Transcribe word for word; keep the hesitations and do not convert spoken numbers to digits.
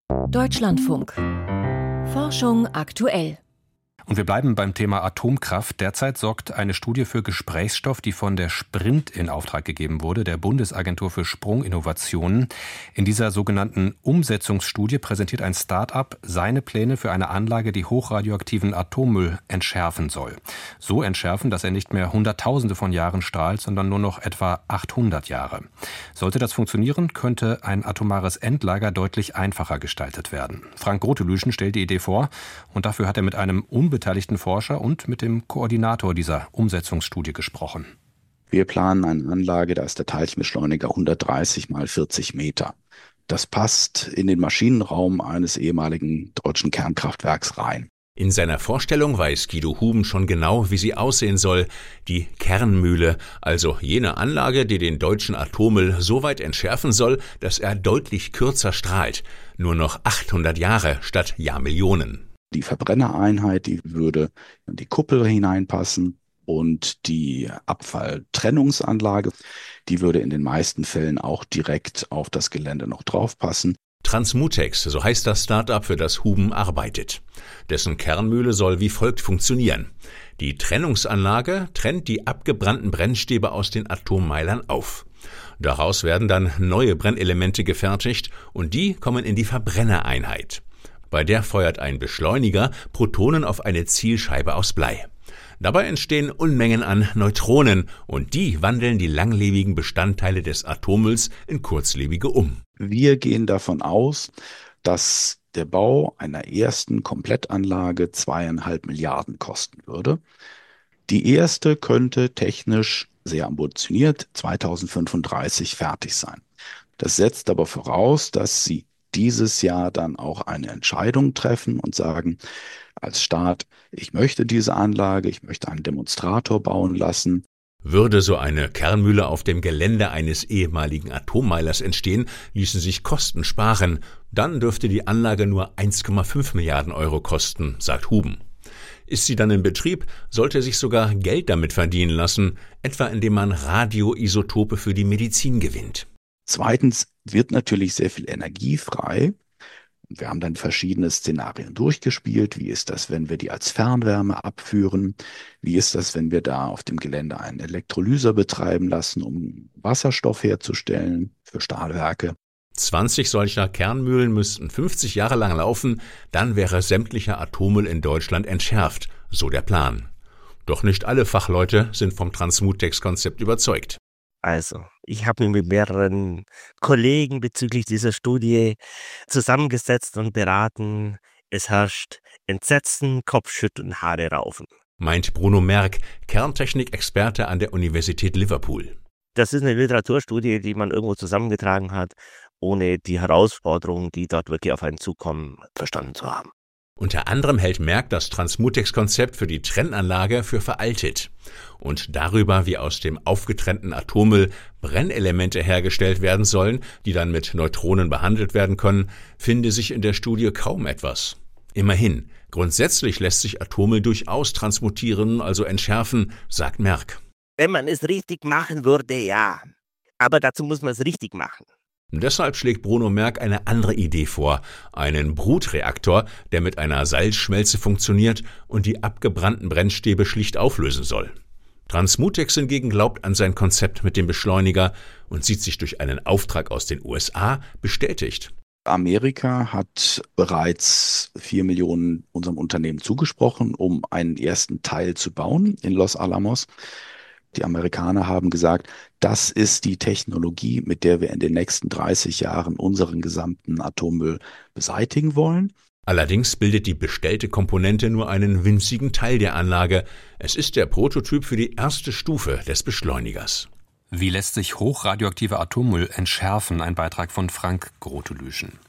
Deutschlandfunk. Forschung aktuell. Und wir bleiben beim Thema Atomkraft. Derzeit sorgt eine Studie für Gesprächsstoff, die von der Sprint in Auftrag gegeben wurde, der Bundesagentur für Sprunginnovationen. In dieser sogenannten Umsetzungsstudie präsentiert ein Start-up seine Pläne für eine Anlage, die hochradioaktiven Atommüll entschärfen soll. So entschärfen, dass er nicht mehr Hunderttausende von Jahren strahlt, sondern nur noch etwa achthundert Jahre. Sollte das funktionieren, könnte ein atomares Endlager deutlich einfacher gestaltet werden. Frank Grotelüschen stellt die Idee vor und dafür hat er mit einem unbeteiligten Forscher und mit dem Koordinator dieser Umsetzungsstudie gesprochen. Wir planen eine Anlage, da ist der Teilchenbeschleuniger hundertdreißig mal vierzig Meter. Das passt in den Maschinenraum eines ehemaligen deutschen Kernkraftwerks rein. In seiner Vorstellung weiß Guido Huben schon genau, wie sie aussehen soll. Die Kernmühle, also jene Anlage, die den deutschen Atommüll so weit entschärfen soll, dass er deutlich kürzer strahlt. Nur noch achthundert Jahre statt Jahrmillionen. Die Verbrennereinheit, die würde in die Kuppel hineinpassen und die Abfalltrennungsanlage, die würde in den meisten Fällen auch direkt auf das Gelände noch draufpassen. Transmutex, so heißt das Start-up, für das Huben arbeitet. Dessen Kernmühle soll wie folgt funktionieren. Die Trennungsanlage trennt die abgebrannten Brennstäbe aus den Atommeilern auf. Daraus werden dann neue Brennelemente gefertigt und die kommen in die Verbrennereinheit. Bei der feuert ein Beschleuniger Protonen auf eine Zielscheibe aus Blei. Dabei entstehen Unmengen an Neutronen und die wandeln die langlebigen Bestandteile des Atommülls in kurzlebige um. Wir gehen davon aus, dass der Bau einer ersten Komplettanlage zweieinhalb Milliarden kosten würde. Die erste könnte technisch sehr ambitioniert zweitausendfünfunddreißig fertig sein. Das setzt aber voraus, dass sie dieses Jahr dann auch eine Entscheidung treffen und sagen, als Staat, ich möchte diese Anlage, ich möchte einen Demonstrator bauen lassen. Würde so eine Kernmühle auf dem Gelände eines ehemaligen Atommeilers entstehen, ließen sich Kosten sparen. Dann dürfte die Anlage nur eins Komma fünf Milliarden Euro kosten, sagt Huben. Ist sie dann in Betrieb, sollte sich sogar Geld damit verdienen lassen, etwa indem man Radioisotope für die Medizin gewinnt. Zweitens wird natürlich sehr viel Energie frei. Wir haben dann verschiedene Szenarien durchgespielt. Wie ist das, wenn wir die als Fernwärme abführen? Wie ist das, wenn wir da auf dem Gelände einen Elektrolyser betreiben lassen, um Wasserstoff herzustellen für Stahlwerke? zwanzig solcher Kernmühlen müssten fünfzig Jahre lang laufen, dann wäre sämtlicher Atommüll in Deutschland entschärft, so der Plan. Doch nicht alle Fachleute sind vom Transmutex-Konzept überzeugt. Also, ich habe mich mit mehreren Kollegen bezüglich dieser Studie zusammengesetzt und beraten. Es herrscht Entsetzen, Kopfschütteln, Haare raufen. Meint Bruno Merck, Kerntechnik-Experte an der Universität Liverpool. Das ist eine Literaturstudie, die man irgendwo zusammengetragen hat, ohne die Herausforderungen, die dort wirklich auf einen zukommen, verstanden zu haben. Unter anderem hält Merck das Transmutex-Konzept für die Trennanlage für veraltet. Und darüber, wie aus dem aufgetrennten Atommüll Brennelemente hergestellt werden sollen, die dann mit Neutronen behandelt werden können, finde sich in der Studie kaum etwas. Immerhin, grundsätzlich lässt sich Atommüll durchaus transmutieren, also entschärfen, sagt Merck. Wenn man es richtig machen würde, ja. Aber dazu muss man es richtig machen. Deshalb schlägt Bruno Merck eine andere Idee vor, einen Brutreaktor, der mit einer Salzschmelze funktioniert und die abgebrannten Brennstäbe schlicht auflösen soll. Transmutex hingegen glaubt an sein Konzept mit dem Beschleuniger und sieht sich durch einen Auftrag aus den U S A bestätigt. Amerika hat bereits vier Millionen unserem Unternehmen zugesprochen, um einen ersten Teil zu bauen in Los Alamos. Die Amerikaner haben gesagt, das ist die Technologie, mit der wir in den nächsten dreißig Jahren unseren gesamten Atommüll beseitigen wollen. Allerdings bildet die bestellte Komponente nur einen winzigen Teil der Anlage. Es ist der Prototyp für die erste Stufe des Beschleunigers. Wie lässt sich hochradioaktiver Atommüll entschärfen? Ein Beitrag von Frank Grotelüschen.